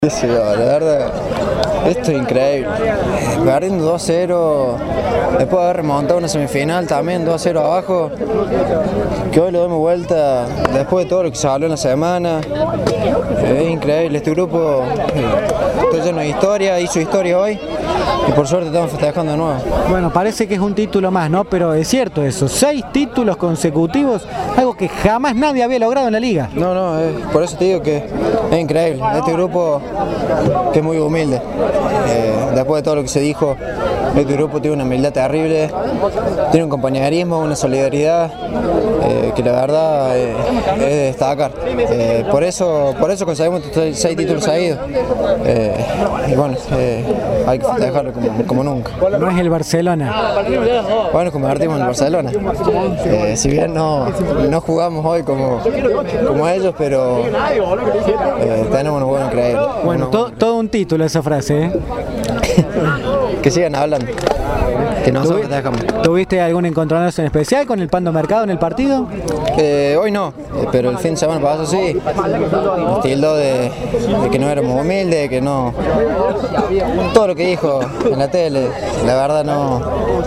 Sí, la verdad, esto es increíble. Perdiendo 2-0, después de haber remontado una semifinal también 2-0 abajo, que hoy le damos vuelta después de todo lo que se habló en la semana. Es increíble, este grupo está lleno de historia, hizo historia hoy y por suerte estamos festejando de nuevo. Bueno, parece que es un título más, ¿no? Pero es cierto eso, 6 títulos consecutivos, algo que jamás nadie había logrado en la liga. No, por eso te digo que es increíble. Este grupo que es muy humilde. Después de todo lo que se dijo, este grupo tiene una humildad terrible, tiene un compañerismo, una solidaridad que la verdad es de destacar. Por eso conseguimos 6 títulos seguidos. Y bueno, hay que festejarlo como nunca. No es el Barcelona. Bueno, convertimos en el Barcelona. Si bien no jugamos hoy como ellos, pero tenemos unos buenos increíbles. Bueno, todo un título esa frase, ¿eh? Que sigan hablando, que no se dejamos. ¿Tuviste algún encontronazo en especial con el Pando Mercado en el partido? Hoy no, pero el fin de semana pasado sí. Nos tildó de que no éramos humildes, que no. Todo lo que dijo en la tele, la verdad no.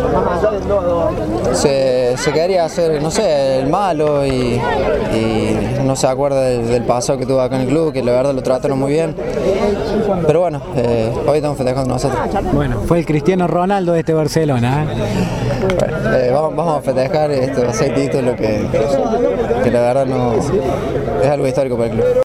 Se quería hacer, no sé, el malo y no se acuerda del pasado que tuvo acá en el club, que la verdad lo trataron muy bien. Pero bueno, hoy estamos festejando nosotros. Bueno, fue el Cristiano Ronaldo de este Barcelona, ¿eh? Bueno, vamos a festejar estos 6 títulos que la verdad no es algo histórico para el club.